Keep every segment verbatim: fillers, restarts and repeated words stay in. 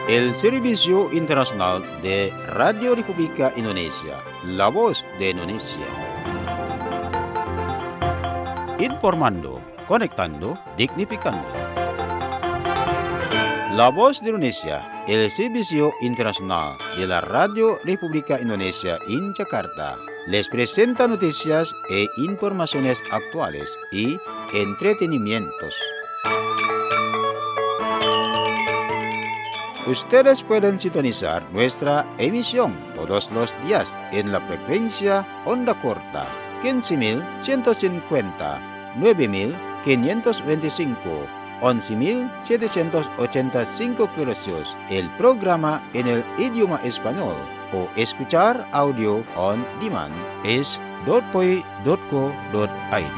el Servicio Internacional de Radio República Indonesia, la voz de Indonesia. Informando, conectando, dignificando. La voz de Indonesia, el Servicio Internacional de la Radio República Indonesia en Jakarta, les presenta noticias e informaciones actuales y entretenimientos. Ustedes pueden sintonizar nuestra emisión todos los días en la frecuencia onda corta quince mil ciento cincuenta, nueve mil quinientos veinticinco, once mil setecientos ochenta y cinco kHz, el programa en el idioma español, o escuchar audio on demand es dotpoi punto co punto id.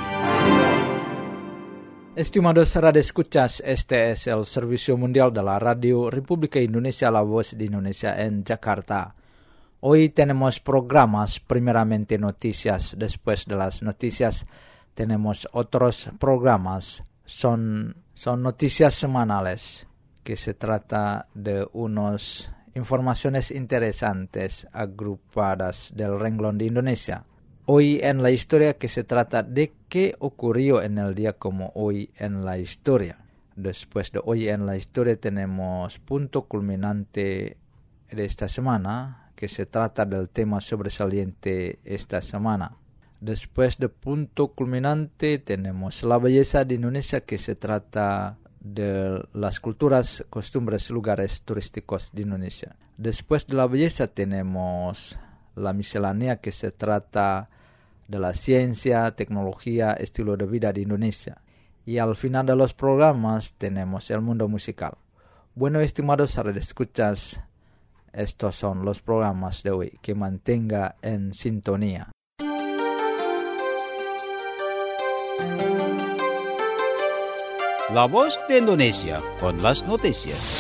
Estimados radioescuchas, este es el Servicio Mundial de la Radio República Indonesia, la voz de Indonesia en Jakarta. Hoy tenemos programas, primeramente noticias, después de las noticias tenemos otros programas, son, son noticias semanales, que se trata de unas informaciones interesantes agrupadas del renglón de Indonesia. Hoy en la historia, que se trata de qué ocurrió en el día como hoy en la historia. Después de hoy en la historia tenemos punto culminante de esta semana, que se trata del tema sobresaliente esta semana. Después de punto culminante tenemos la belleza de Indonesia, que se trata de las culturas, costumbres, lugares turísticos de Indonesia. Después de la belleza tenemos la miscelánea, que se trata de la ciencia, tecnología, estilo de vida de Indonesia. Y al final de los programas tenemos el mundo musical. Bueno, estimados radioescuchas, estos son los programas de hoy. Que mantenga en sintonía. La voz de Indonesia con las noticias.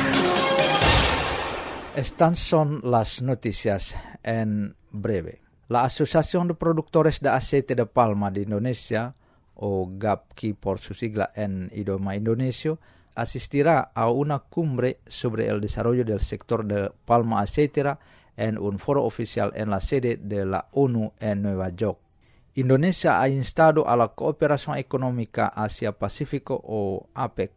Estas son las noticias en breve. La Asociación de Productores de Aceite de Palma de Indonesia, o GAPKI por su sigla en idioma indonesio, asistirá a una cumbre sobre el desarrollo del sector de palma aceitera en un foro oficial en la sede de la ONU en Nueva York. Indonesia ha instado a la Cooperación Económica Asia-Pacífico, o APEC,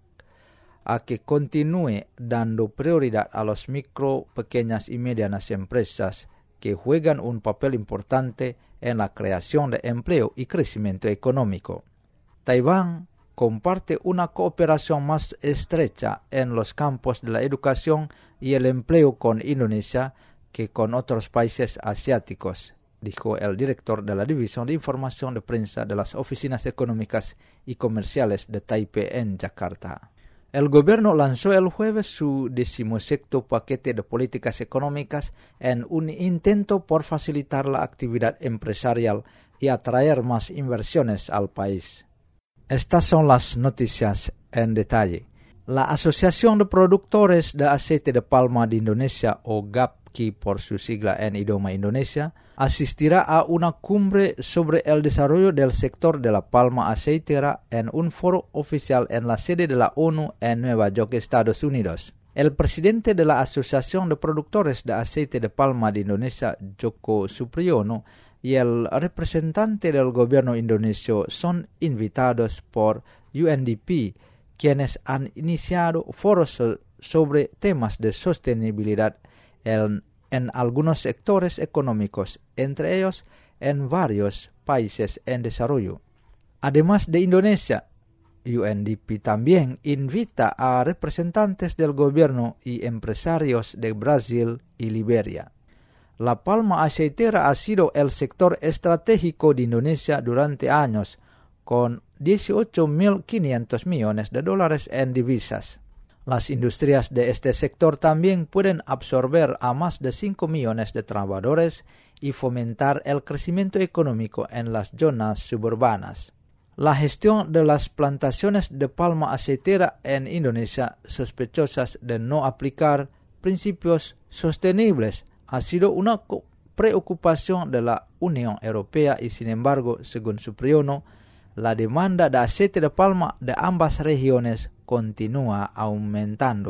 a que continúe dando prioridad a las micro, pequeñas y medianas empresas que juegan un papel importante en la creación de empleo y crecimiento económico. Taiwán comparte una cooperación más estrecha en los campos de la educación y el empleo con Indonesia que con otros países asiáticos, dijo el director de la División de Información de Prensa de las Oficinas Económicas y Comerciales de Taipei en Jakarta. El gobierno lanzó el jueves su decimosexto paquete de políticas económicas en un intento por facilitar la actividad empresarial y atraer más inversiones al país. Estas son las noticias en detalle. La Asociación de Productores de Aceite de Palma de Indonesia, o GAPKI por su sigla en idioma indonesia, asistirá a una cumbre sobre el desarrollo del sector de la palma aceitera en un foro oficial en la sede de la ONU en Nueva York, Estados Unidos. El presidente de la Asociación de Productores de Aceite de Palma de Indonesia, Joko Supriyono, y el representante del gobierno indonesio son invitados por U N D P, quienes han iniciado foros sobre temas de sostenibilidad en, en algunos sectores económicos, entre ellos en varios países en desarrollo. Además de Indonesia, U N D P también invita a representantes del gobierno y empresarios de Brasil y Liberia. La palma aceitera ha sido el sector estratégico de Indonesia durante años, con dieciocho mil quinientos millones de dólares en divisas. Las industrias de este sector también pueden absorber a más de cinco millones de trabajadores y fomentar el crecimiento económico en las zonas suburbanas. La gestión de las plantaciones de palma aceitera en Indonesia, sospechosas de no aplicar principios sostenibles, ha sido una preocupación de la Unión Europea y, sin embargo, según Supriyono, la demanda de aceite de palma de ambas regiones continúa aumentando.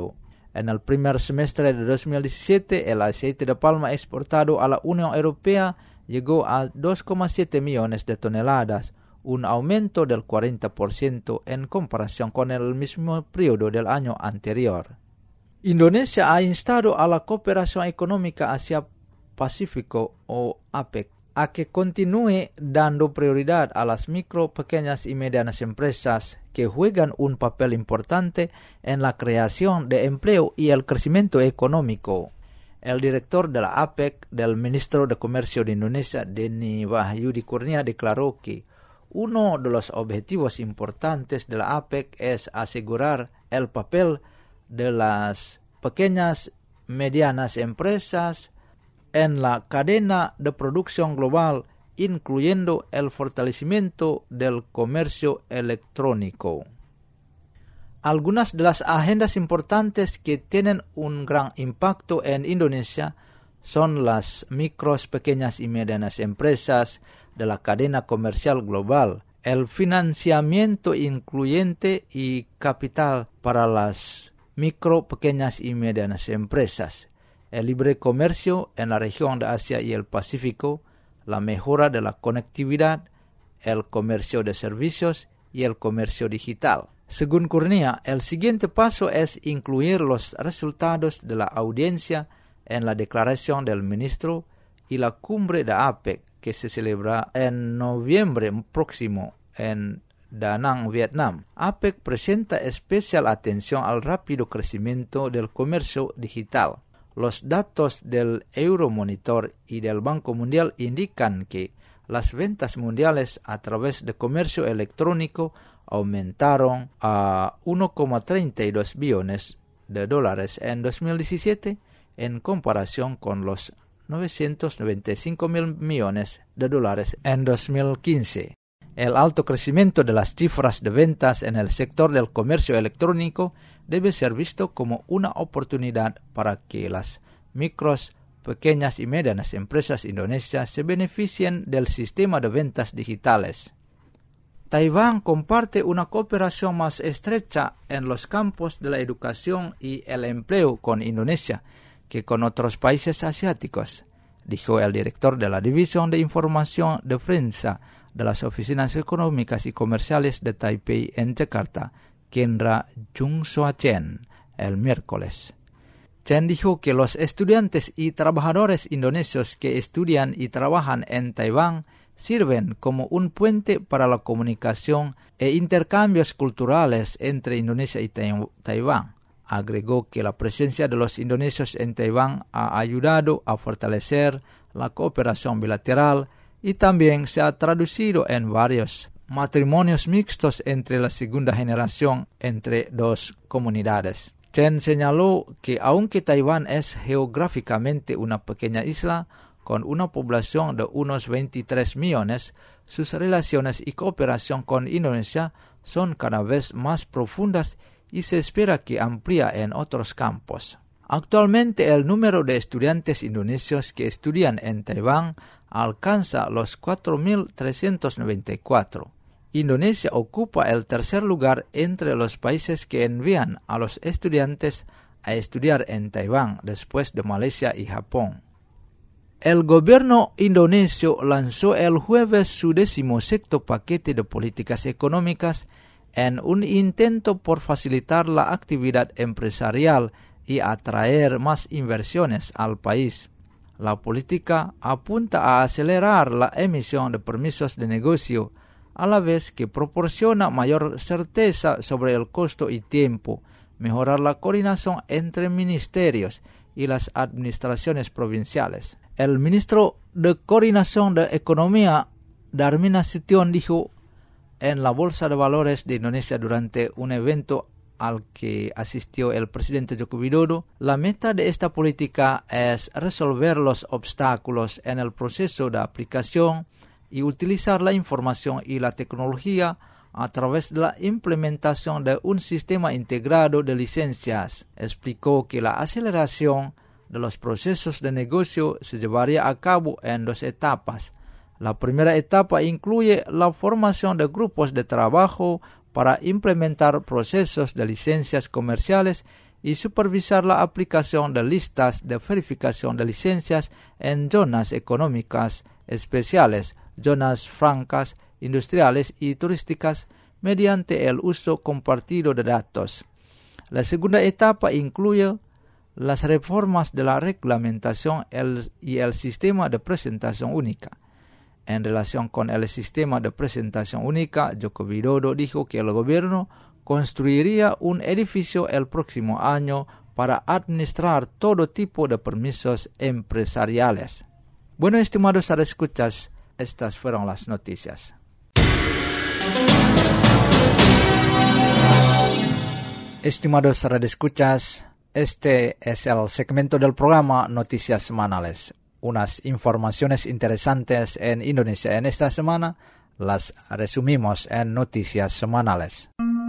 En el primer semestre de dos mil diecisiete, el aceite de palma exportado a la Unión Europea llegó a dos coma siete millones de toneladas, un aumento del cuarenta por ciento en comparación con el mismo periodo del año anterior. Indonesia ha instado a la Cooperación Económica Asia-Pacífico o APEC a que continúe dando prioridad a las micro, pequeñas y medianas empresas que juegan un papel importante en la creación de empleo y el crecimiento económico. El director de la APEC, del ministro de Comercio de Indonesia, Denny Wahyudi Kurnia, declaró que uno de los objetivos importantes de la APEC es asegurar el papel de las pequeñas medianas empresas en la cadena de producción global, incluyendo el fortalecimiento del comercio electrónico. Algunas de las agendas importantes que tienen un gran impacto en Indonesia son las micros, pequeñas y medianas empresas de la cadena comercial global, el financiamiento incluyente y capital para las micro, pequeñas y medianas empresas, el libre comercio en la región de Asia y el Pacífico, la mejora de la conectividad, el comercio de servicios y el comercio digital. Según Kurnia, el siguiente paso es incluir los resultados de la audiencia en la declaración del ministro y la cumbre de APEC, que se celebra en noviembre próximo en Da Nang, Vietnam. APEC presenta especial atención al rápido crecimiento del comercio digital. Los datos del Euromonitor y del Banco Mundial indican que las ventas mundiales a través de comercio electrónico aumentaron a uno coma treinta y dos billones de dólares en dos mil diecisiete en comparación con los novecientos noventa y cinco mil millones de dólares en dos mil quince. El alto crecimiento de las cifras de ventas en el sector del comercio electrónico debe ser visto como una oportunidad para que las micros, pequeñas y medianas empresas indonesias se beneficien del sistema de ventas digitales. Taiwán comparte una cooperación más estrecha en los campos de la educación y el empleo con Indonesia que con otros países asiáticos, dijo el director de la División de Información de Prensa de las Oficinas Económicas y Comerciales de Taipei en Jakarta, Kendra Jung Soa Chen, el miércoles. Chen dijo que los estudiantes y trabajadores indonesios que estudian y trabajan en Taiwán sirven como un puente para la comunicación e intercambios culturales entre Indonesia y Taiwán. Agregó que la presencia de los indonesios en Taiwán ha ayudado a fortalecer la cooperación bilateral y también se ha traducido en varios matrimonios mixtos entre la segunda generación entre dos comunidades. Chen señaló que aunque Taiwán es geográficamente una pequeña isla con una población de unos veintitrés millones, sus relaciones y cooperación con Indonesia son cada vez más profundas y se espera que amplíe en otros campos. Actualmente el número de estudiantes indonesios que estudian en Taiwán alcanza los cuatro mil trescientos noventa y cuatro. Indonesia ocupa el tercer lugar entre los países que envían a los estudiantes a estudiar en Taiwán después de Malasia y Japón. El gobierno indonesio lanzó el jueves su decimosexto paquete de políticas económicas en un intento por facilitar la actividad empresarial y atraer más inversiones al país. La política apunta a acelerar la emisión de permisos de negocio, a la vez que proporciona mayor certeza sobre el costo y tiempo, mejorar la coordinación entre ministerios y las administraciones provinciales. El ministro de Coordinación de Economía, Darmin Nasution, dijo en la Bolsa de Valores de Indonesia durante un evento al que asistió el presidente Joko Widodo, la meta de esta política es resolver los obstáculos en el proceso de aplicación y utilizar la información y la tecnología a través de la implementación de un sistema integrado de licencias. Explicó que la aceleración de los procesos de negocio se llevaría a cabo en dos etapas. La primera etapa incluye la formación de grupos de trabajo para implementar procesos de licencias comerciales y supervisar la aplicación de listas de verificación de licencias en zonas económicas especiales, zonas francas, industriales y turísticas mediante el uso compartido de datos. La segunda etapa incluye las reformas de la reglamentación el, y el sistema de presentación única. En relación con el sistema de presentación única, Joko Widodo dijo que el gobierno construiría un edificio el próximo año para administrar todo tipo de permisos empresariales. Bueno, estimados escuchas, estas fueron las noticias. Estimados radioescuchas, este es el segmento del programa Noticias Semanales. Unas informaciones interesantes en Indonesia en esta semana las resumimos en Noticias Semanales.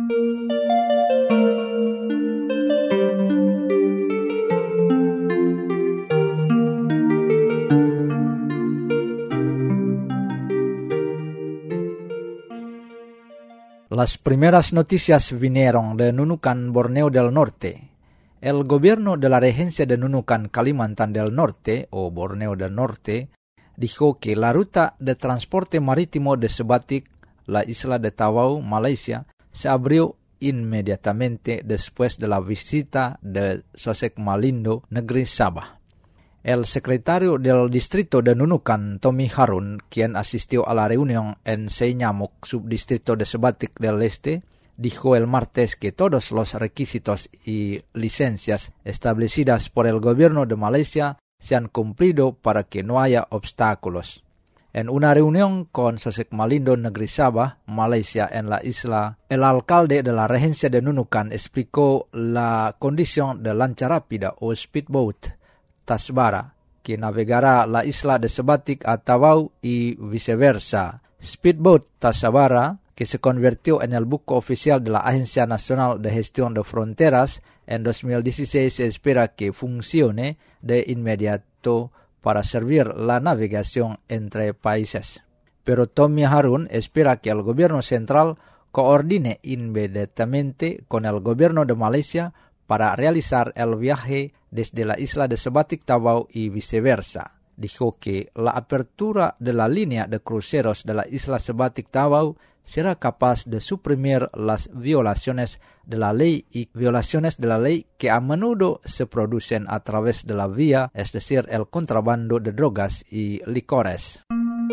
Las primeras noticias vinieron de Nunukan, Borneo del Norte. El gobierno de la regencia de Nunukan, Kalimantan del Norte, o Borneo del Norte, dijo que la ruta de transporte marítimo de Sebatik, la isla de Tawau, Malaysia, se abrió inmediatamente después de la visita de Sosek Malindo, negeri Sabah. El secretario del distrito de Nunukan, Tommy Harun, quien asistió a la reunión en Senyamuk, subdistrito de Sebatik del Este, dijo el martes que todos los requisitos y licencias establecidas por el gobierno de Malaysia se han cumplido para que no haya obstáculos. En una reunión con Sosek Malindo, negeri Sabah, Malaysia, en la isla, el alcalde de la regencia de Nunukan explicó la condición de lancha rápida o speedboat Tasbara, que navegará la isla de Sebatik a Tawau y viceversa. Speedboat Tasbara, que se convirtió en el buque oficial de la Agencia Nacional de Gestión de Fronteras en dos mil dieciséis, se espera que funcione de inmediato para servir la navegación entre países. Pero Tommy Harun espera que el gobierno central coordine inmediatamente con el gobierno de Malaysia para realizar el viaje desde la isla de Sebatik Tawau y viceversa. Dijo que la apertura de la línea de cruceros de la isla Sebatik Tawau será capaz de suprimir las violaciones de la ley y violaciones de la ley que a menudo se producen a través de la vía, es decir, el contrabando de drogas y licores.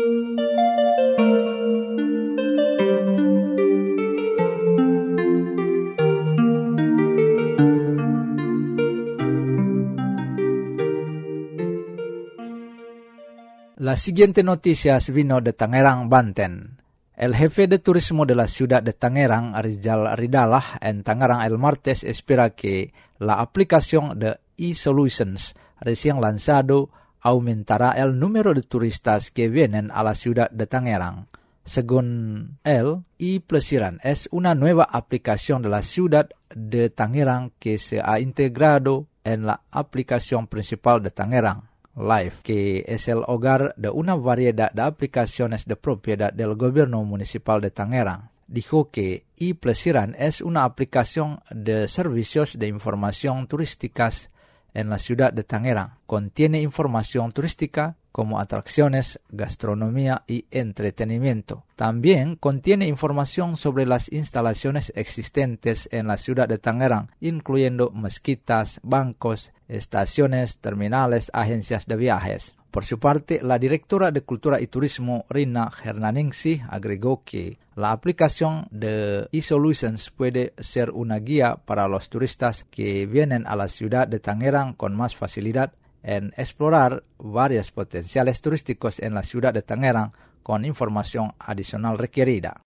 La siguiente noticia vino de Tangerang, Banten. El jefe de turismo de la ciudad de Tangerang, Rizal Ridalah, en Tangerang el martes espera que la aplicación de eSolutions recién lanzado aumentará el número de turistas que vienen a la ciudad de Tangerang. Según él, ePlesiran es una nueva aplicación de la ciudad de Tangerang que se ha integrado en la aplicación principal de Tangerang Live, que es el hogar de una variedad de aplicaciones de propiedad del gobierno municipal de Tangerang. Dijo que ePlesiran es una aplicación de servicios de información turísticas en la ciudad de Tangerang. Contiene información turística como atracciones, gastronomía y entretenimiento. También contiene información sobre las instalaciones existentes en la ciudad de Tangerang, incluyendo mezquitas, bancos, estaciones, terminales, agencias de viajes. Por su parte, la directora de Cultura y Turismo, Rina Hernaningsih, agregó que la aplicación de eSolutions puede ser una guía para los turistas que vienen a la ciudad de Tangerang con más facilidad en explorar varios potenciales turísticos en la ciudad de Tangerang con información adicional requerida.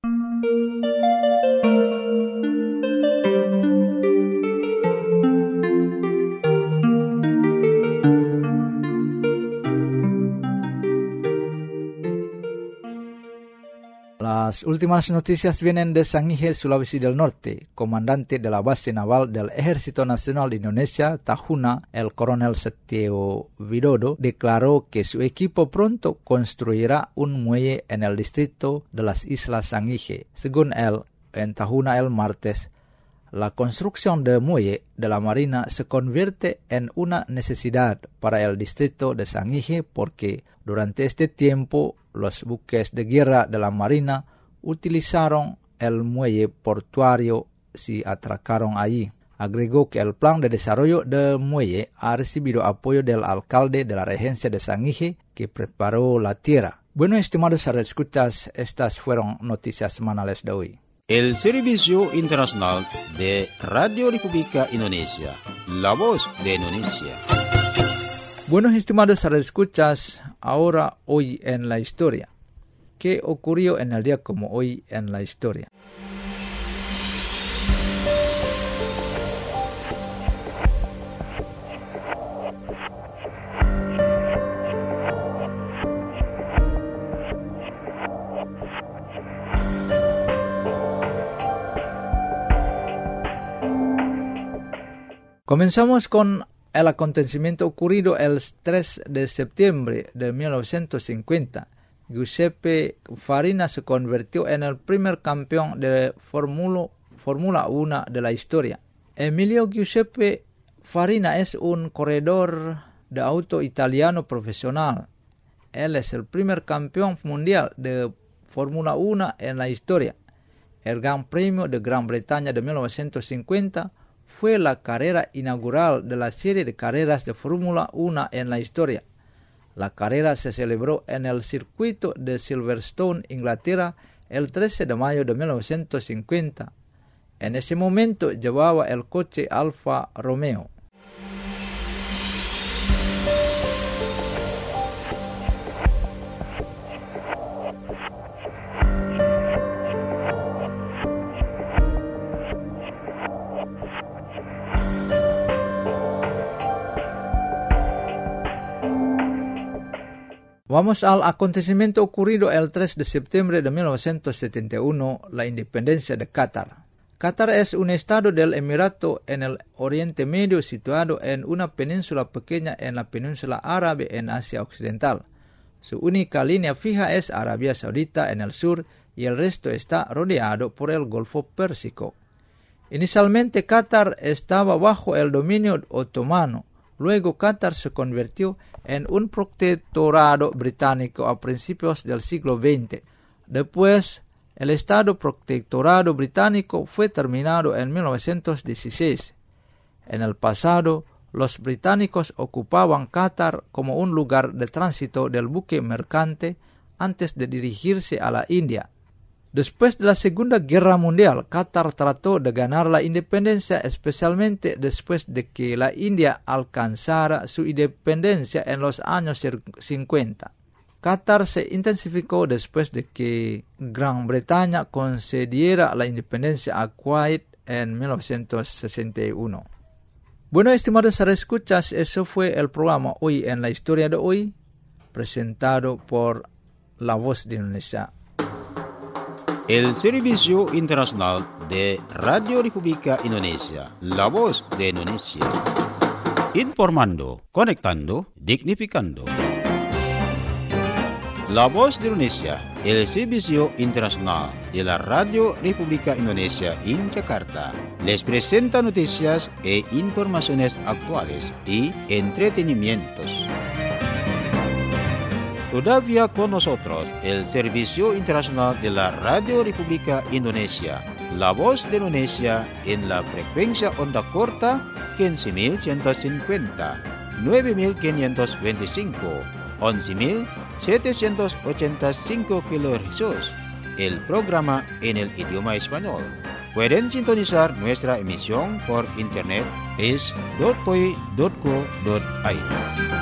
Las últimas noticias vienen de Sangihe, Sulawesi del Norte. Comandante de la base naval del Ejército Nacional de Indonesia, Tahuna, el coronel Setio Widodo, declaró que su equipo pronto construirá un muelle en el distrito de las Islas Sangihe. Según él, en Tahuna el martes, La construcción de muelle de la Marina se convierte en una necesidad para el distrito de Sangihe porque durante este tiempo los buques de guerra de la Marina utilizaron el muelle portuario si atracaron allí. Agregó que el plan de desarrollo del muelle ha recibido apoyo del alcalde de la regencia de Sangihe que preparó la tierra. Bueno, estimados radioescuchas, estas fueron noticias semanales de hoy. El Servicio Internacional de Radio República Indonesia, la voz de Indonesia. Bueno, estimados radioescuchas, ahora hoy en la historia. ¿Qué ocurrió en el día como hoy en la historia? Comenzamos con el acontecimiento ocurrido el tres de septiembre de mil novecientos cincuenta. Giuseppe Farina se convirtió en el primer campeón de Fórmula, Fórmula uno de la historia. Emilio Giuseppe Farina es un corredor de auto italiano profesional. Él es el primer campeón mundial de Fórmula uno en la historia. El Gran Premio de Gran Bretaña de mil novecientos cincuenta fue la carrera inaugural de la serie de carreras de Fórmula uno en la historia. La carrera se celebró en el circuito de Silverstone, Inglaterra, el trece de mayo de mil novecientos cincuenta. En ese momento llevaba el coche Alfa Romeo. Vamos al acontecimiento ocurrido el tres de septiembre de mil novecientos setenta y uno, la independencia de Qatar. Qatar es un estado del Emirato en el Oriente Medio situado en una península pequeña en la península árabe en Asia Occidental. Su única línea fija es Arabia Saudita en el sur y el resto está rodeado por el Golfo Pérsico. Inicialmente Qatar estaba bajo el dominio otomano. Luego Qatar se convirtió en un protectorado británico a principios del siglo veinte. Después, el Estado protectorado británico fue terminado en mil novecientos dieciséis. En el pasado, los británicos ocupaban Qatar como un lugar de tránsito del buque mercante antes de dirigirse a la India. Después de la Segunda Guerra Mundial, Qatar trató de ganar la independencia, especialmente después de que la India alcanzara su independencia en los años cincuenta. Qatar se intensificó después de que Gran Bretaña concediera la independencia a Kuwait en mil novecientos sesenta y uno. Bueno, estimados escuchas, eso fue el programa Hoy en la Historia de hoy, presentado por La Voz de Indonesia. El Servicio Internacional de Radio República Indonesia, la voz de Indonesia. Informando, conectando, dignificando. La voz de Indonesia, el Servicio Internacional de la Radio República Indonesia en Jakarta, les presenta noticias e informaciones actuales y entretenimientos. Todavía con nosotros el Servicio Internacional de la Radio República Indonesia, la voz de Indonesia en la frecuencia onda corta quince mil ciento cincuenta, nueve mil quinientos veinticinco, once mil setecientos ochenta y cinco kilohercios, el programa en el idioma español. Pueden sintonizar nuestra emisión por internet es dot p o i dot co dot i d.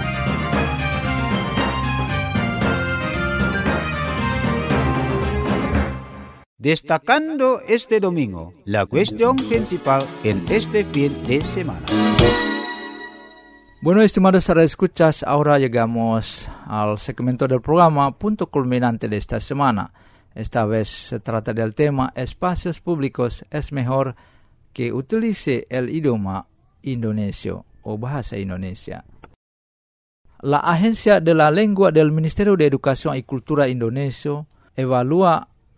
Destacando este domingo, la cuestión principal en este fin de semana. Bueno, estimados escuchas, ahora llegamos al segmento del programa Punto Culminante de esta semana. Esta vez se trata del tema Espacios públicos es mejor que utilice el idioma indonesio o bahasa Indonesia. La Agencia de la Lengua del Ministerio de Educación y Cultura Indonesia evalúa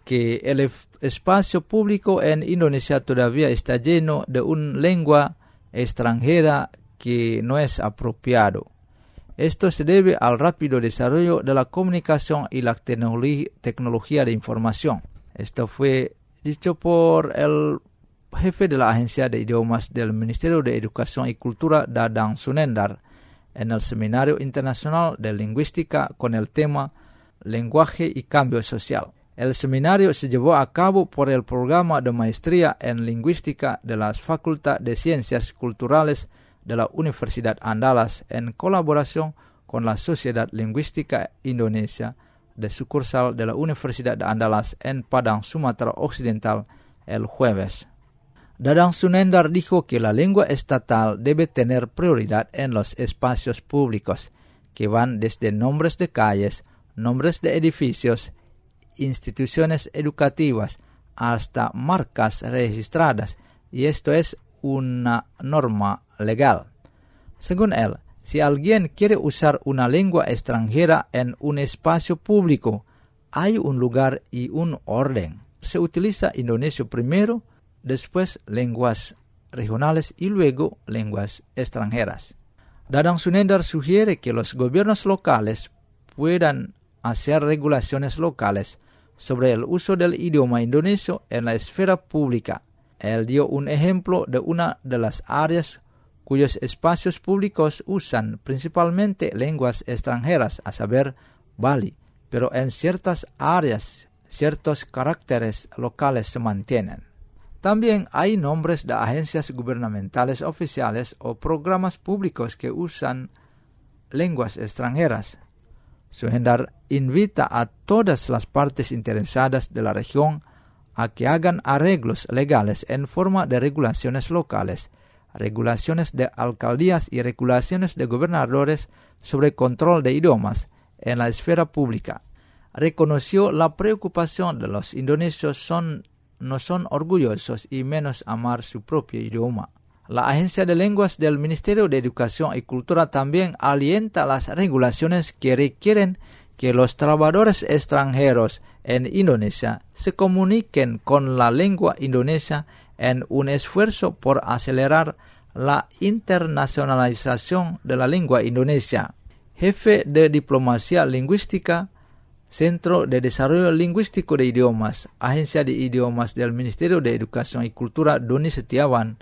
que el espacio público en Indonesia todavía está lleno de una lengua extranjera que no es apropiado. Esto se debe al rápido desarrollo de la comunicación y la tecnología de información. Esto fue dicho por el jefe de la Agencia de Idiomas del Ministerio de Educación y Cultura, Dadang Sunendar, en el Seminario Internacional de Lingüística con el tema Lenguaje y Cambio Social. El seminario se llevó a cabo por el programa de maestría en lingüística de la Facultad de Ciencias Culturales de la Universidad Andalas en colaboración con la Sociedad Lingüística Indonesia de sucursal de la Universidad de Andalas en Padang, Sumatera Occidental, el jueves. Dadang Sunendar dijo que la lengua estatal debe tener prioridad en los espacios públicos, que van desde nombres de calles, nombres de edificios, instituciones educativas, hasta marcas registradas, y esto es una norma legal. Según él, si alguien quiere usar una lengua extranjera en un espacio público, hay un lugar y un orden. Se utiliza indonesio primero, después lenguas regionales y luego lenguas extranjeras. Dadang Sunendar sugiere que los gobiernos locales puedan hacer regulaciones locales sobre el uso del idioma indonesio en la esfera pública. Él dio un ejemplo de una de las áreas cuyos espacios públicos usan principalmente lenguas extranjeras, a saber, Bali, pero en ciertas áreas ciertos caracteres locales se mantienen. También hay nombres de agencias gubernamentales oficiales o programas públicos que usan lenguas extranjeras. Sunendar invita a todas las partes interesadas de la región a que hagan arreglos legales en forma de regulaciones locales, regulaciones de alcaldías y regulaciones de gobernadores sobre control de idiomas en la esfera pública. Reconoció la preocupación de los indonesios son, no son orgullosos y menos amar su propio idioma. La Agencia de Lenguas del Ministerio de Educación y Cultura también alienta las regulaciones que requieren que los trabajadores extranjeros en Indonesia se comuniquen con la lengua indonesia en un esfuerzo por acelerar la internacionalización de la lengua indonesia. Jefe de Diplomacia Lingüística, Centro de Desarrollo Lingüístico de Idiomas, Agencia de Idiomas del Ministerio de Educación y Cultura, Doni Setiawan,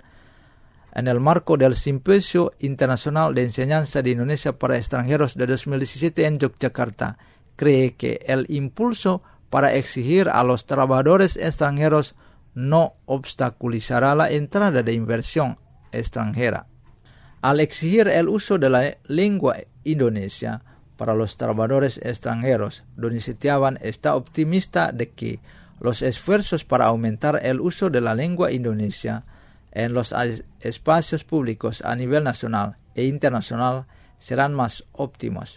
en el marco del Simposio Internacional de Enseñanza de Indonesia para Extranjeros de dos mil diecisiete en Yogyakarta, cree que el impulso para exigir a los trabajadores extranjeros no obstaculizará la entrada de inversión extranjera. Al exigir el uso de la lengua indonesia para los trabajadores extranjeros, Doni Setiawan está optimista de que los esfuerzos para aumentar el uso de la lengua indonesia en los espacios públicos a nivel nacional e internacional serán más óptimos.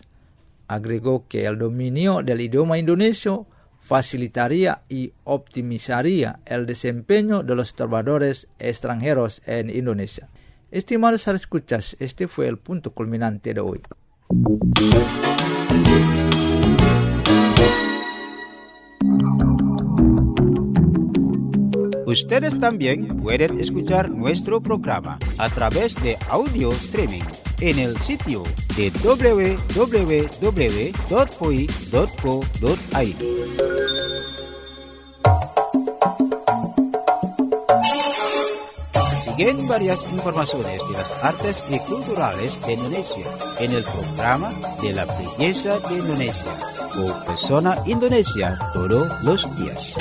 Agregó que el dominio del idioma indonesio facilitaría y optimizaría el desempeño de los trabajadores extranjeros en Indonesia. Estimados escuchas, este fue el punto culminante de hoy. Ustedes también pueden escuchar nuestro programa a través de audio streaming en el sitio de doble u doble u doble u punto p o i punto co punto i d. Siguen varias informaciones de las artes y culturales de Indonesia en el programa de la belleza de Indonesia o Persona Indonesia todos los días.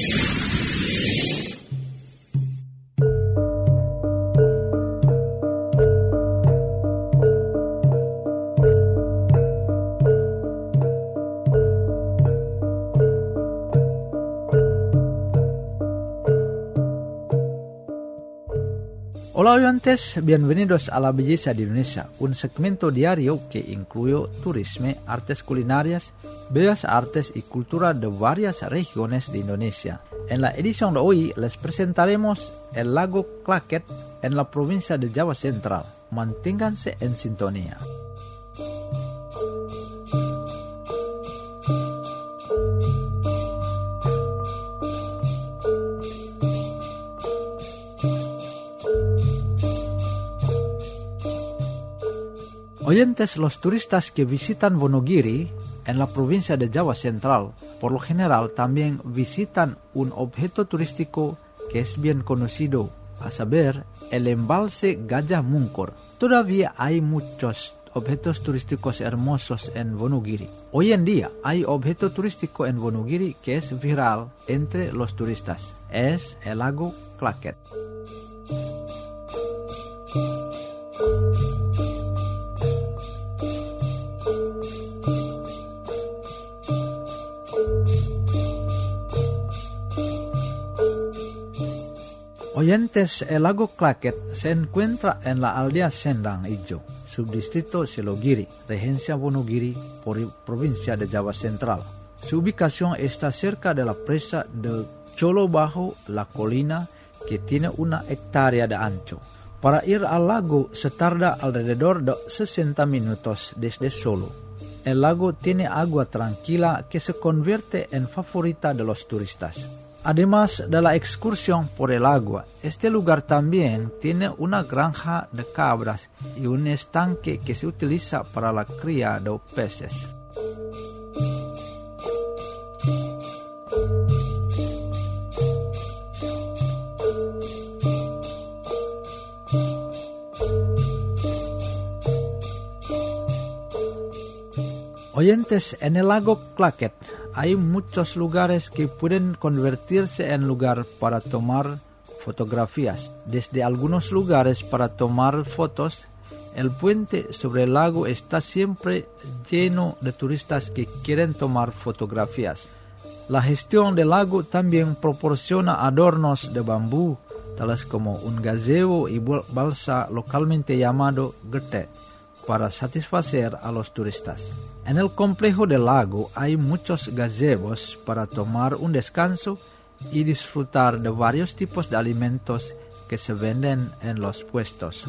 Hola oyentes, bienvenidos a La Belleza de Indonesia, un segmento diario que incluye turismo, artes culinarias, bellas artes y cultura de varias regiones de Indonesia. En la edición de hoy les presentaremos el lago Klaket en la provincia de Java Central. Manténganse en sintonía. Oyentes, los turistas que visitan Wonogiri en la provincia de Java Central, por lo general también visitan un objeto turístico que es bien conocido, a saber, el embalse Gajah Mungkur. Todavía hay muchos objetos turísticos hermosos en Wonogiri. Hoy en día hay objeto turístico en Wonogiri que es viral entre los turistas. Es el lago Klaket. Oyentes, el lago Klaket se encuentra en la aldea Sendang Ijo, subdistrito Selogiri, regencia Wonogiri, provincia de Java Central. Su ubicación está cerca de la presa de Cholo Bajo, la colina que tiene una hectárea de ancho. Para ir al lago se tarda alrededor de sesenta minutos desde Solo. El lago tiene agua tranquila que se convierte en favorita de los turistas. Además de la excursión por el agua, este lugar también tiene una granja de cabras y un estanque que se utiliza para la cría de peces. Oyentes, en el lago Klaket hay muchos lugares que pueden convertirse en lugar para tomar fotografías. Desde algunos lugares para tomar fotos, el puente sobre el lago está siempre lleno de turistas que quieren tomar fotografías. La gestión del lago también proporciona adornos de bambú, tales como un gazebo y balsa localmente llamado gete, para satisfacer a los turistas. En el complejo del lago hay muchos gazebos para tomar un descanso y disfrutar de varios tipos de alimentos que se venden en los puestos.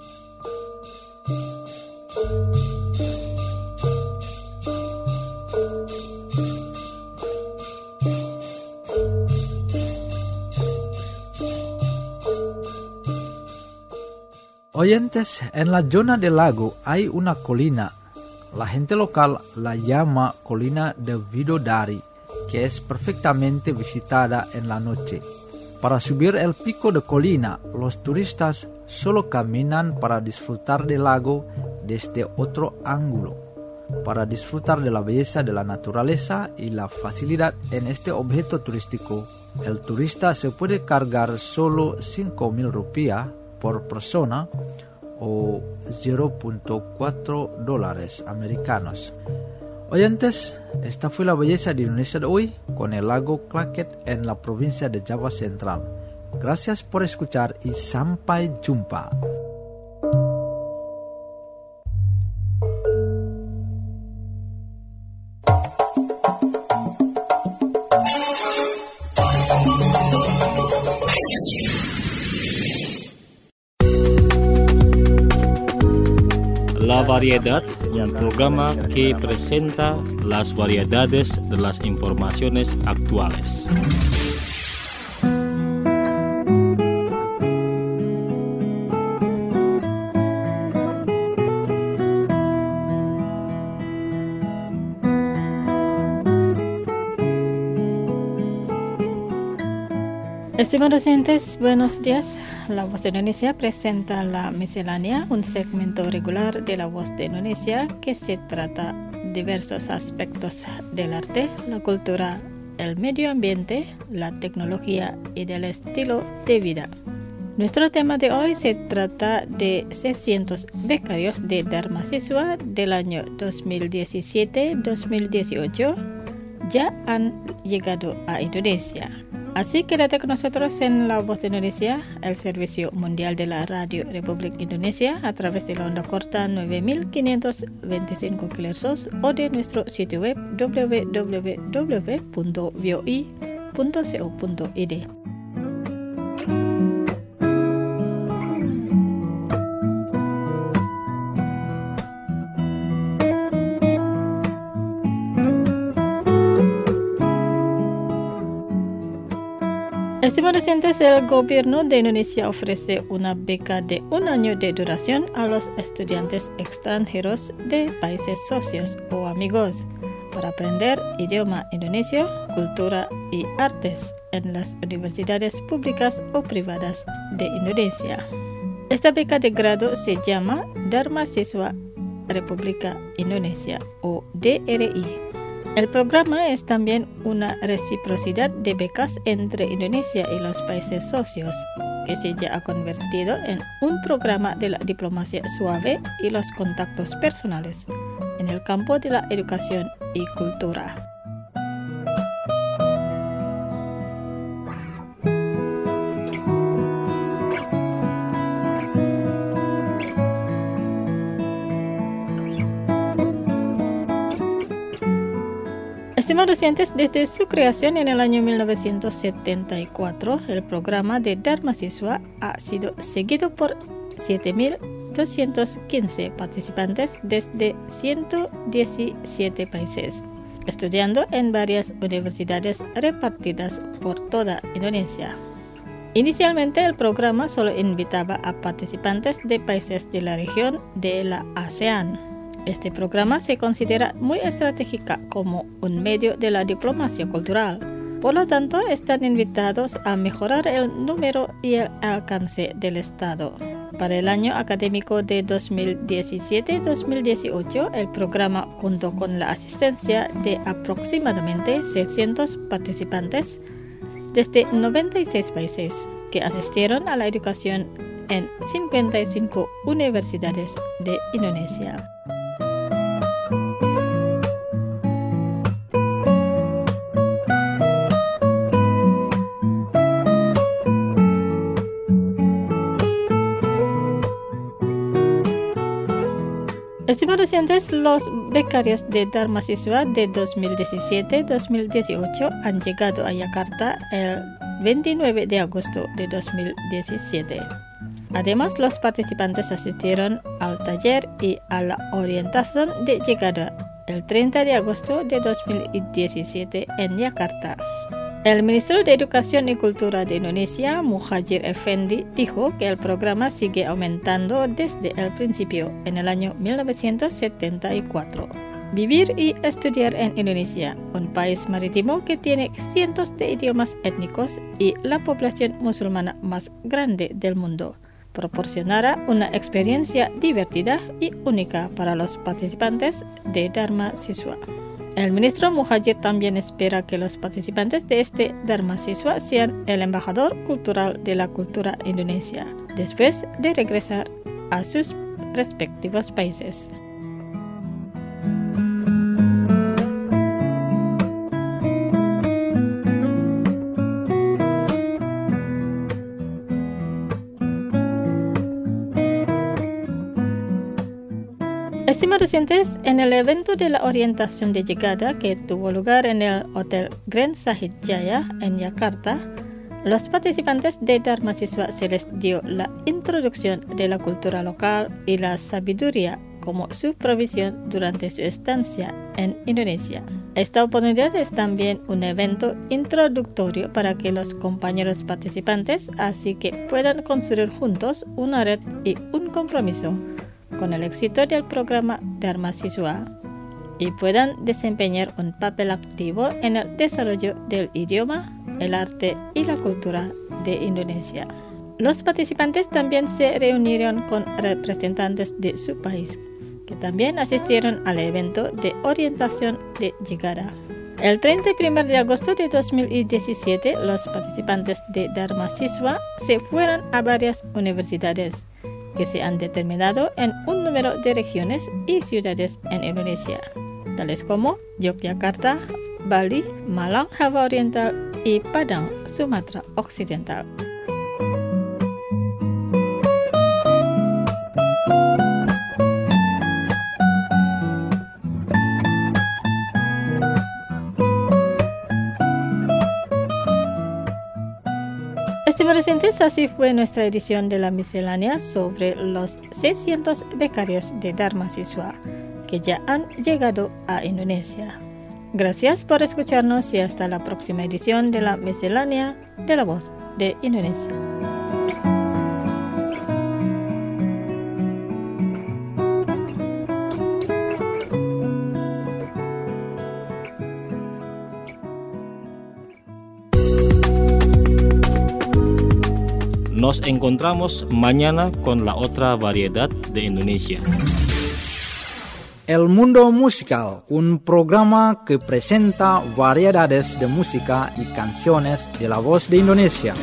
Oyentes, en la zona del lago hay una colina. La gente local la llama colina de Vidodari, que es perfectamente visitada en la noche. Para subir el pico de colina, los turistas solo caminan para disfrutar del lago desde otro ángulo. Para disfrutar de la belleza de la naturaleza y la facilidad en este objeto turístico, el turista se puede cargar solo cinco mil rupias por persona o cero punto cuatro dólares americanos. Oyentes, esta fue la belleza de Indonesia de hoy con el lago Klaket en la provincia de Java Central. Gracias por escuchar y sampai jumpa. La Variedad, un programa que presenta las variedades de las informaciones actuales. Estimados oyentes, buenos días. La Voz de Indonesia presenta La Miscelánea, un segmento regular de La Voz de Indonesia que se trata diversos aspectos del arte, la cultura, el medio ambiente, la tecnología y del estilo de vida. Nuestro tema de hoy se trata de seiscientos becarios de Dharma Siswa del año dos mil diecisiete dos mil dieciocho ya han llegado a Indonesia. Así quédate con nosotros en La Voz de Indonesia, el servicio mundial de la Radio Republik Indonesia, a través de la onda corta nueve mil quinientos veinticinco kilohertz o de nuestro sitio web doble u doble u doble u punto v o i punto co punto i d. Estimados oyentes, el gobierno de Indonesia ofrece una beca de un año de duración a los estudiantes extranjeros de países socios o amigos para aprender idioma indonesio, cultura y artes en las universidades públicas o privadas de Indonesia. Esta beca de grado se llama Dharma Siswa República Indonesia o D R I. El programa es también una reciprocidad de becas entre Indonesia y los países socios, que se ya ha convertido en un programa de la diplomacia suave y los contactos personales en el campo de la educación y cultura. Estimados oyentes, desde su creación en el año mil novecientos setenta y cuatro, el programa de Dharma Siswa ha sido seguido por siete mil doscientos quince participantes desde ciento diecisiete países, estudiando en varias universidades repartidas por toda Indonesia. Inicialmente, el programa solo invitaba a participantes de países de la región de la ASEAN. Este programa se considera muy estratégico como un medio de la diplomacia cultural. Por lo tanto, están invitados a mejorar el número y el alcance del Estado. Para el año académico de dos mil diecisiete dos mil dieciocho, el programa contó con la asistencia de aproximadamente seiscientos participantes desde noventa y seis países que asistieron a la educación en cincuenta y cinco universidades de Indonesia. Estimados oyentes, los becarios de Dharma Siswa de dos mil diecisiete dos mil dieciocho han llegado a Yakarta el veintinueve de agosto de dos mil diecisiete. Además, los participantes asistieron al taller y a la orientación de llegada el treinta de agosto de dos mil diecisiete en Yakarta. El ministro de Educación y Cultura de Indonesia, Muhadjir Effendi, dijo que el programa sigue aumentando desde el principio, en el año mil novecientos setenta y cuatro. Vivir y estudiar en Indonesia, un país marítimo que tiene cientos de idiomas étnicos y la población musulmana más grande del mundo, proporcionará una experiencia divertida y única para los participantes de Dharma Siswa. El ministro Muhadjir también espera que los participantes de este Dharma Siswa sean el embajador cultural de la cultura indonesia, después de regresar a sus respectivos países. Estimados oyentes, en el evento de la orientación de llegada que tuvo lugar en el Hotel Grand Sahid Jaya en Yakarta, los participantes de Dharma Siswa se les dio la introducción de la cultura local y la sabiduría como su provisión durante su estancia en Indonesia. Esta oportunidad es también un evento introductorio para que los compañeros participantes así que puedan construir juntos una red y un compromiso con el éxito del programa Dharma Siswa y puedan desempeñar un papel activo en el desarrollo del idioma, el arte y la cultura de Indonesia. Los participantes también se reunieron con representantes de su país, que también asistieron al evento de orientación de llegada. El treinta y uno de agosto de dos mil diecisiete, los participantes de Dharma Siswa se fueron a varias universidades que se han determinado en un número de regiones y ciudades en Indonesia, tales como Yogyakarta, Bali, Malang, Java Oriental y Padang, Sumatera Occidental. Estimados oyentes, así fue nuestra edición de la miscelánea sobre los seiscientos becarios de Dharma Siswa que ya han llegado a Indonesia. Gracias por escucharnos y hasta la próxima edición de la Miscelánea de la Voz de Indonesia. Nos encontramos mañana con la otra variedad de Indonesia. El Mundo Musical, un programa que presenta variedades de música y canciones de la voz de Indonesia.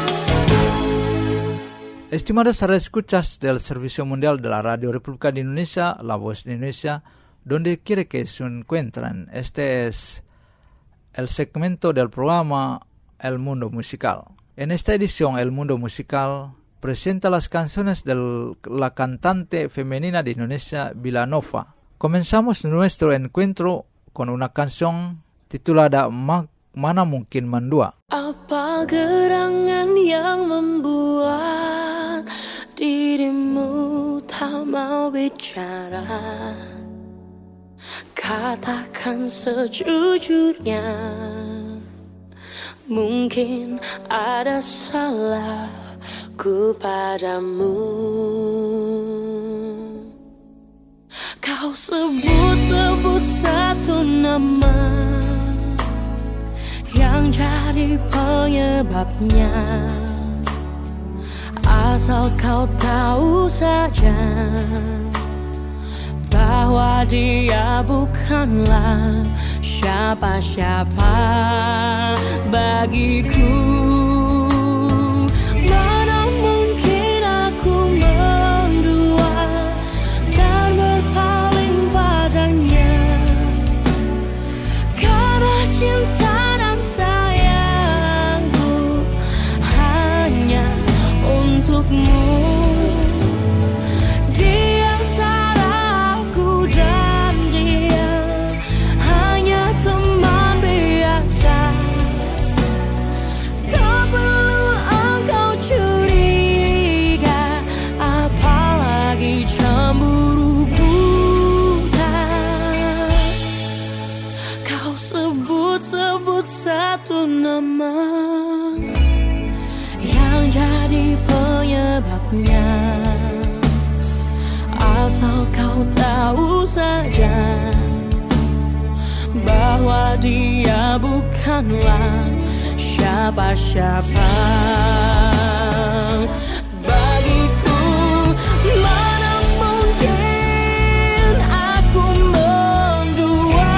Estimados escuchas del Servicio Mundial de la Radio República de Indonesia, La Voz de Indonesia, donde quiera que se encuentren, este es el segmento del programa El Mundo Musical. En esta edición, El Mundo Musical presenta las canciones de la cantante femenina de Indonesia, Villanova. Comenzamos nuestro encuentro con una canción titulada Mana Mungkin Mendua. Apa gerangan yang membuat dirimu tak mau bicara? Katakan sejujurnya, mungkin ada salahku padamu. Kau sebut-sebut satu nama yang jadi penyebabnya, asal kau tahu saja bahwa dia bukanlah siapa-siapa bagiku. Mana mungkin aku mendua dan berpaling padanya, karena cinta dan sayangku hanya untukmu. Satu nama yang jadi penyebabnya, asal kau tahu saja bahwa dia bukanlah siapa-siapa bagiku. Mana mungkin aku mendua,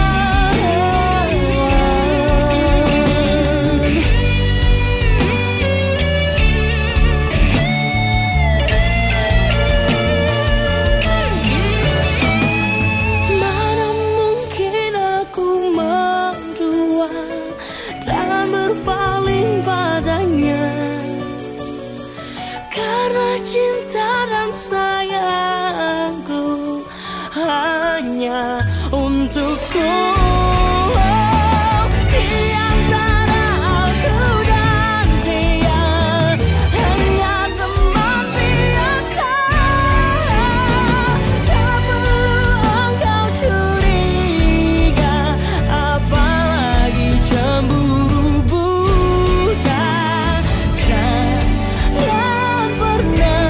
cinta dan sayangku hanya untukku. Di antara aku dan dia hanya teman biasa, tak perlu engkau curiga, apalagi cemburu buta. Jangan pernah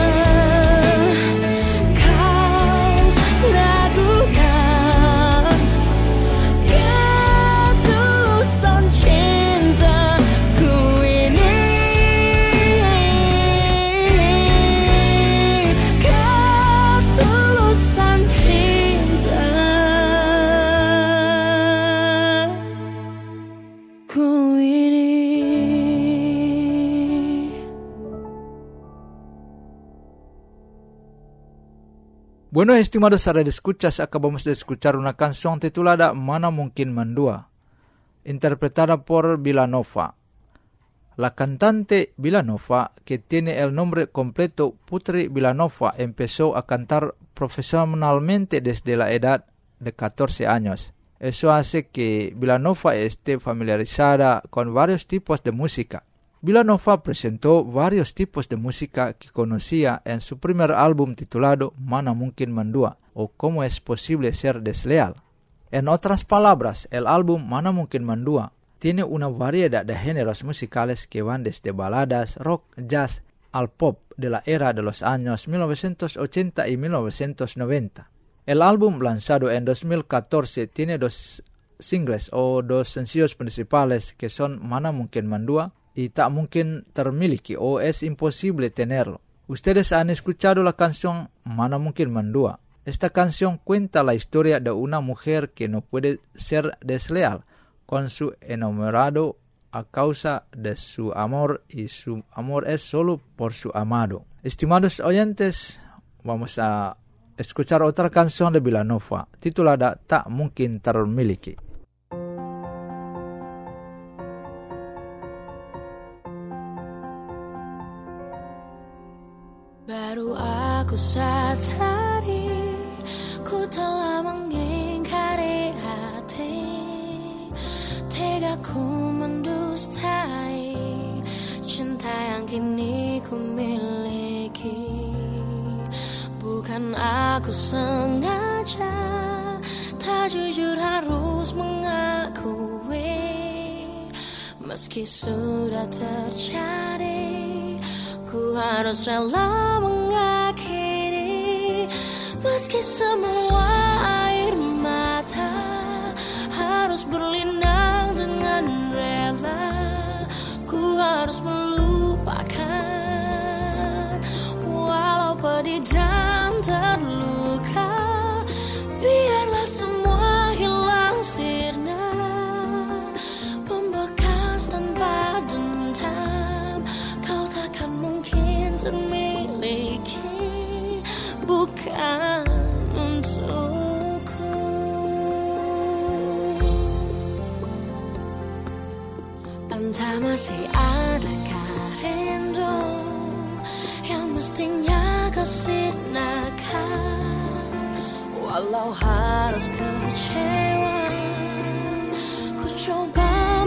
Bueno, estimados radioescuchas, acabamos de escuchar una canción titulada Mana Mungkin Mendua, interpretada por Villanova. La cantante Villanova, que tiene el nombre completo Putri Villanova, empezó a cantar profesionalmente desde la edad de catorce años. Eso hace que Villanova esté familiarizada con varios tipos de música. Villanova presentó varios tipos de música que conocía en su primer álbum titulado Mana Mungkin Mendua, o Cómo es posible ser desleal. En otras palabras, el álbum Mana Mungkin Mandua tiene una variedad de géneros musicales que van desde baladas, rock, jazz, al pop de la era de los años mil novecientos ochenta y mil novecientos noventa. El álbum lanzado en dos mil catorce tiene dos singles o dos sencillos principales que son Mana Mungkin Mandua y Tak Mungkin Termiliki o Es Imposible Tenerlo. Ustedes han escuchado la canción Mana Mungkin Mandua. Esta canción cuenta la historia de una mujer que no puede ser desleal con su enamorado a causa de su amor y su amor es solo por su amado. Estimados oyentes, vamos a escuchar otra canción de Vilanova titulada Tak Mungkin Termiliki. Baru aku sadari ku telah mengingkari hati, tega ku mendustai cinta yang kini ku miliki. Bukan aku sengaja tak jujur harus mengakui, meski sudah terjadi ku harus rela mengakhiri. Meski semua air mata harus berlinang dengan rela, ku harus melupakan walau pedih dan terluka. Biarlah semua hilang sirna, membekas tanpa dendam. Kau takkan mungkin termiliki, bukan untukku. Entah masih adakah rindu yang mestinya kau sirnakan. Walau harus kecewa, ku coba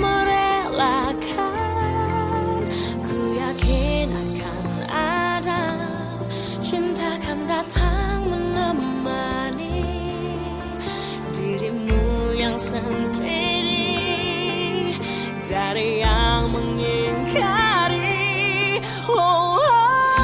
merelakan. Ku yakin akan ada cinta kan datang menemani dirimu yang sendiri dari yang mengingkari. Oh, oh.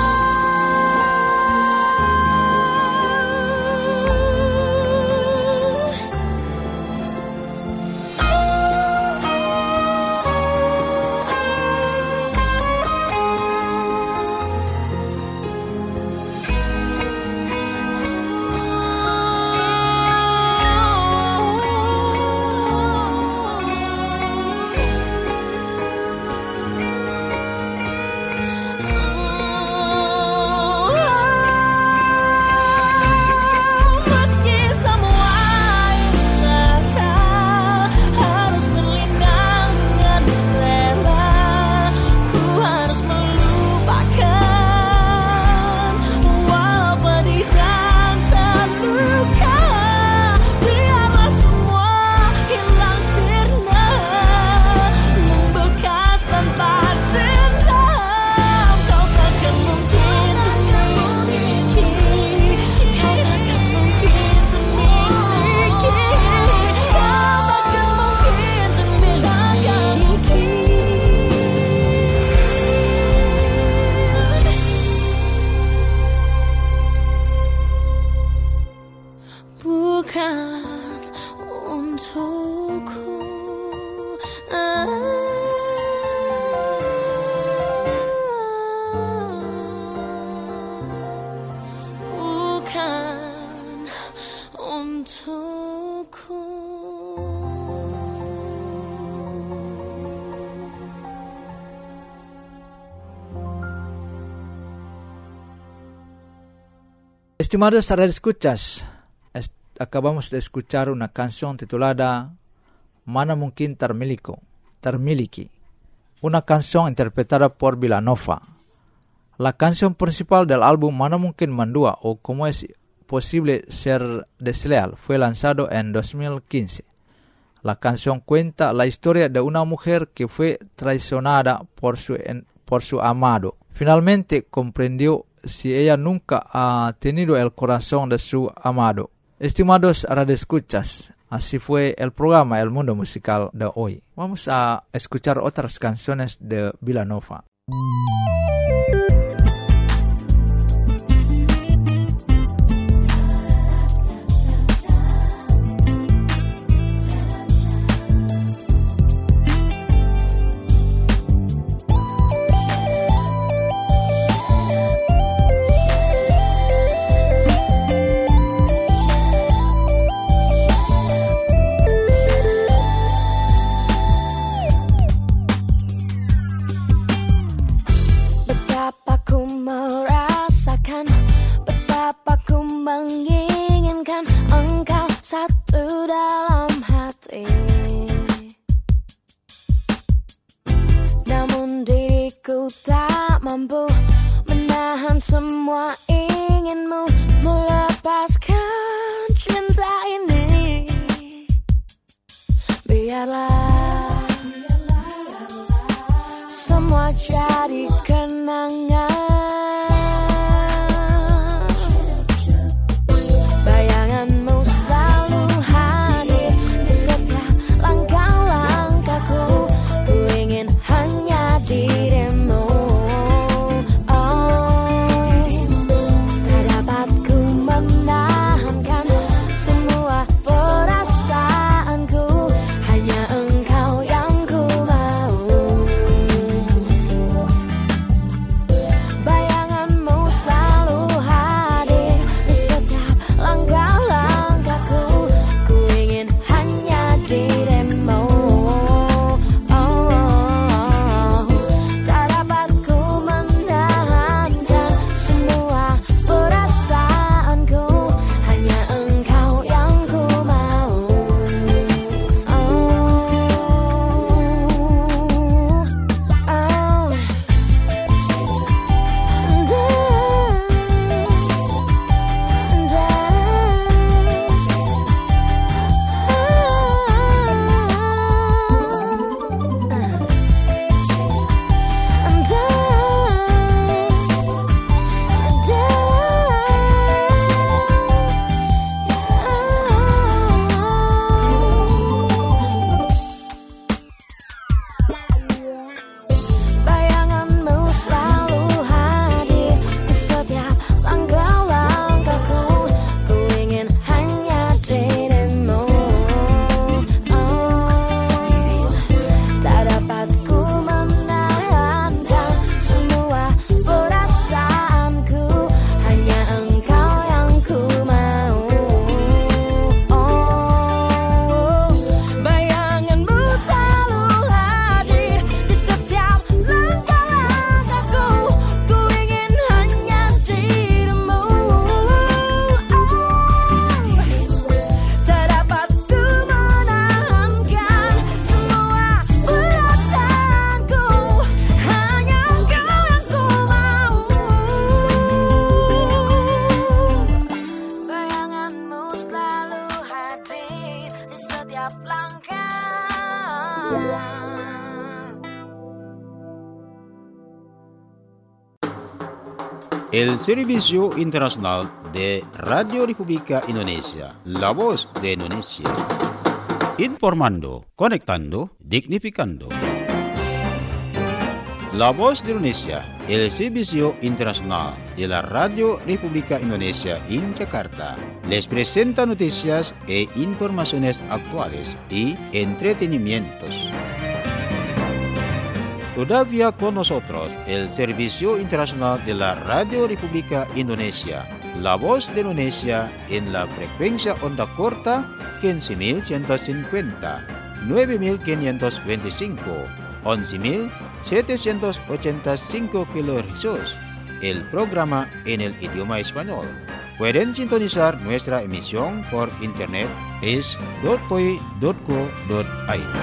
Estimados radioescuchas, acabamos de escuchar una canción titulada Mana Mungkin Termiliki, Termiliki, una canción interpretada por Vilanova. La canción principal del álbum Mana Mungkin Mandua o Cómo es posible ser desleal fue lanzado en dos mil quince. La canción cuenta la historia de una mujer que fue traicionada por su, por su amado. Finalmente comprendió si ella nunca ha tenido el corazón de su amado. Estimados radioescuchas, Así fue el programa El Mundo Musical de hoy. Vamos a escuchar otras canciones de Vilanova. El Servicio Internacional de Radio República Indonesia, la voz de Indonesia. Informando, conectando, dignificando. La voz de Indonesia, el Servicio Internacional de la Radio República Indonesia en Jakarta, les presenta noticias e informaciones actuales y entretenimientos. Todavía con nosotros el Servicio Internacional de la Radio República Indonesia, la voz de Indonesia en la frecuencia onda corta quince mil ciento cincuenta, nueve mil quinientos veinticinco, once mil setecientos ochenta y cinco kilohercios. El programa en el idioma español. Pueden sintonizar nuestra emisión por internet es dot p o i dot co dot i d.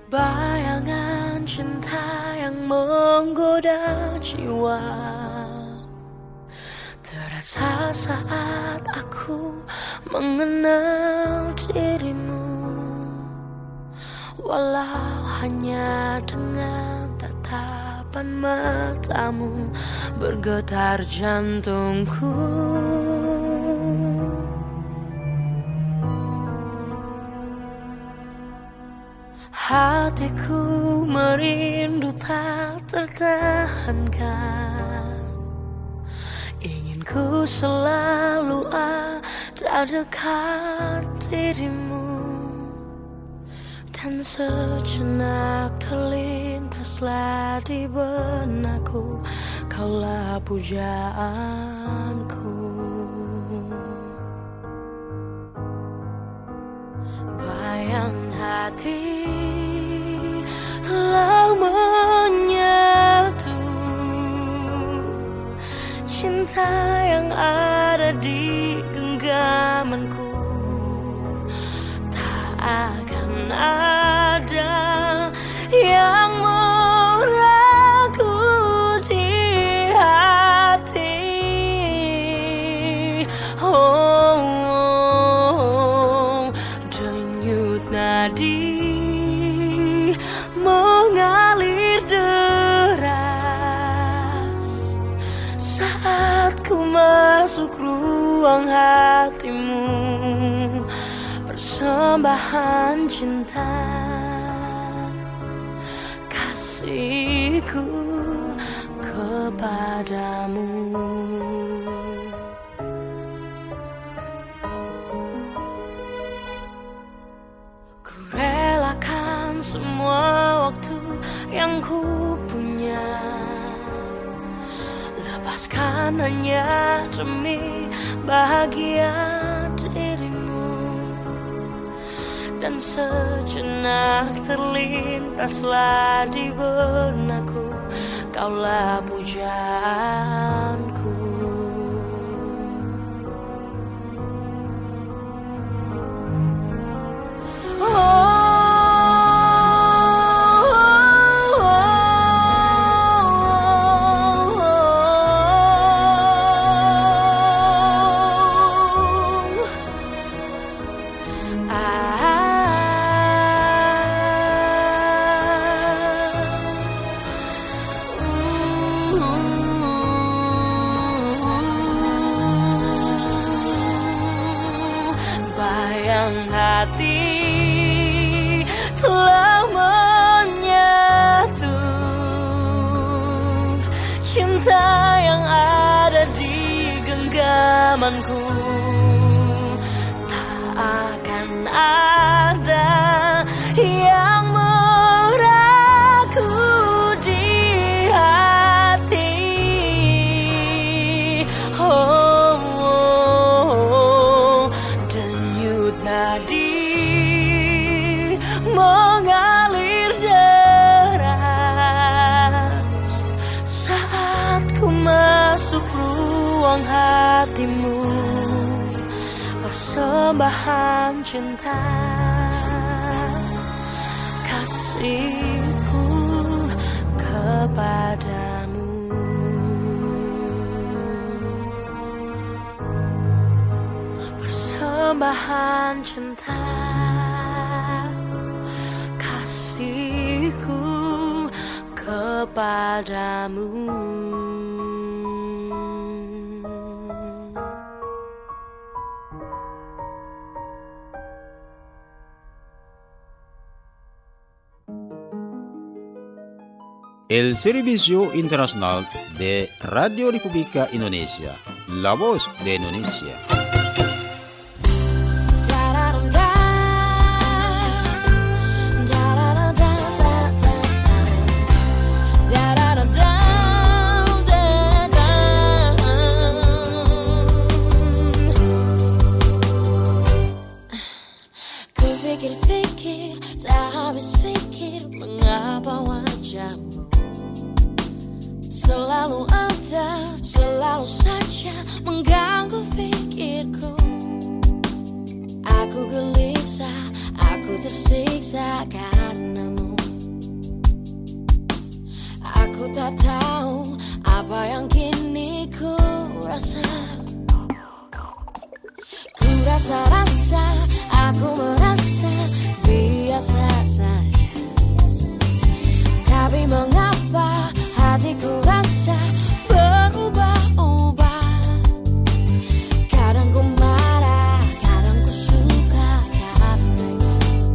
bayangan cinta yang menggoda jiwa. Terasa saat aku mengenal dirimu, walau hanya dengan tatapan matamu bergetar jantungku. Hatiku merindu tak tertahankan, ingin ku selalu ada dekat dirimu. Dan sejenak terlintaslah di benakku, kaulah pujaanku. Bayang hati telah menyatu, cinta yang ada di genggamanku tak akan ada yang meragu di hati. Oh, oh, denyut nadi mengalir deras saat ku masuk ruang hatimu, persembahan cinta kasihku kepadamu. Ku relakan semua waktu yang ku punya, lepaskan hanya demi bahagia dirimu. Dan sejenak terlintaslah di benakku, kaulah pujaanku. Oh, bayang hati telah menyatu, cinta yang ada di genggamanku tak akan ada yang meragu di hati. Oh, denyut nadi mengalir deras saat ku masuk ruang hatimu, persembahan cinta kasihku kepadamu. Persembahan cinta kasihku kepadamu. El Servicio Internacional de Radio República Indonesia, La Voz de Indonesia. Pikir-pikir, tak habis pikir, mengapa wajahmu selalu ada, selalu saja mengganggu pikirku. Aku gelisah, aku tersiksa karenamu. tak tahu apa yang kini ku rasa. Ku rasa-rasa, aku merasa biasa saja. Tapi mengapa hatiku rasa berubah-ubah? Kadang ku marah, kadang ku suka karenanya.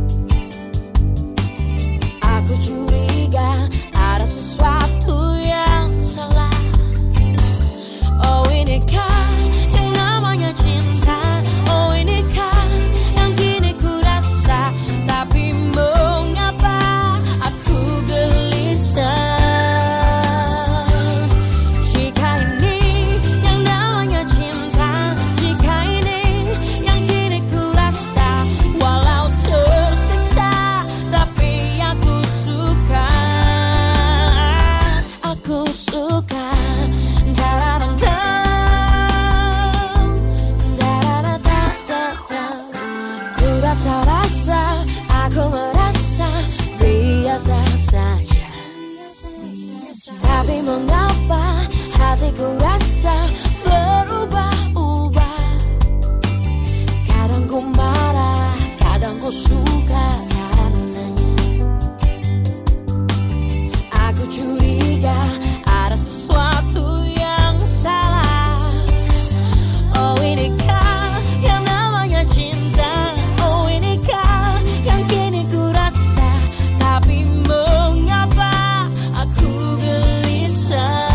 Aku curiga ada sesuatu yang salah. Oh, inikah yang namanya cinta? Oh, inikah yang kini ku rasa? Tapi mengapa aku gelisah? Jika ini yang namanya cinta, jika ini yang kini ku rasa, walau tersiksa, tapi aku suka. Aku suka. Ku rasa-rasa, aku merasa biasa saja. Tapi mengapa hatiku rasa berubah-ubah? Kadang ku marah, kadang ku suka karenanya. Aku curiga ada sesuatu yang salah. Oh, inikah yang namanya cinta? Oh, inikah yang kini ku rasa? Tapi mengapa aku gelisah?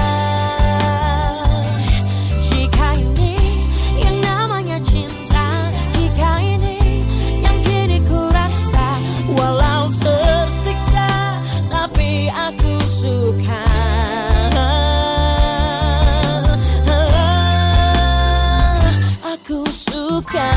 Jika ini yang namanya cinta, jika ini yang kini ku rasa, walau tersiksa, tapi aku suka. Aku suka.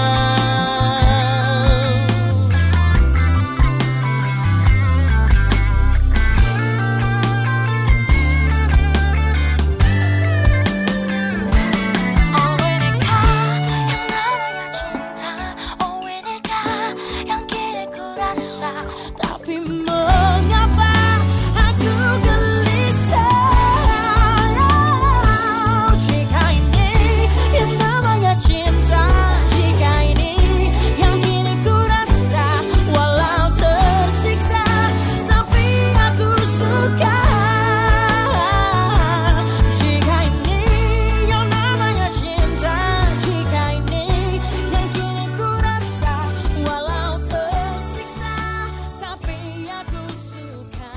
Oh, inikah yang namanya cinta? Oh, inikah yang kini ku rasa? Tapi mengapa aku gelisah? Jika ini yang namanya cinta, jika ini yang kini ku rasa, walau tersiksa, tapi aku suka. Jika ini yang namanya cinta, jika ini yang kini ku rasa, walau tersiksa, tapi aku suka.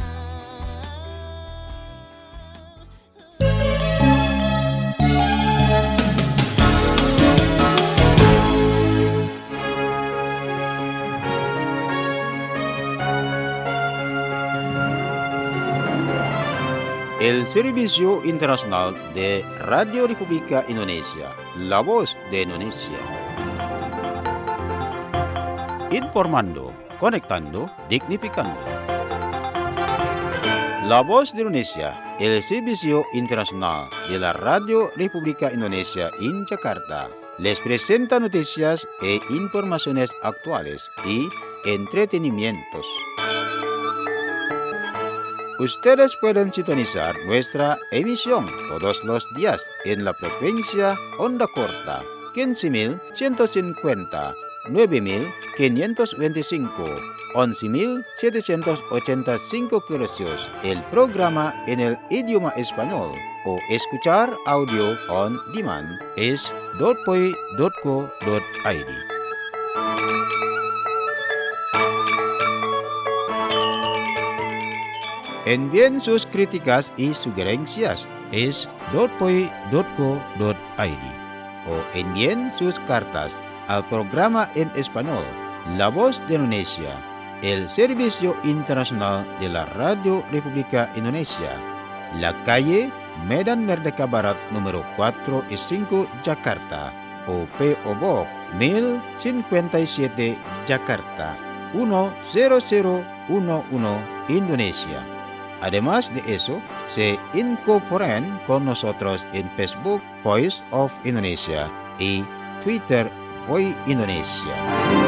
El Servicio Internacional de Radio República Indonesia, La Voz de Indonesia. Informando, conectando, dignificando. La Voz de Indonesia, el Servicio Internacional de la Radio República Indonesia en Jakarta, les presenta noticias e informaciones actuales y entretenimientos. Ustedes pueden sintonizar nuestra emisión todos los días en la frecuencia onda corta quince mil ciento cincuenta, nueve mil quinientos veinticinco, once mil setecientos ochenta y cinco kHz, el programa en el idioma español, o escuchar audio on demand es dot poi dot co dot i d. Envíen sus críticas y sugerencias es dot poi dot co dot i d o envíen sus cartas al programa en español La Voz de Indonesia, el Servicio Internacional de la Radio República Indonesia, la calle Medan Merdeka Barat número cuatro y cinco Jakarta, o P O Box mil cincuenta y siete Jakarta, uno cero cero uno uno Indonesia. Además de eso, se incorporan con nosotros en Facebook Voice of Indonesia y Twitter Voice Indonesia.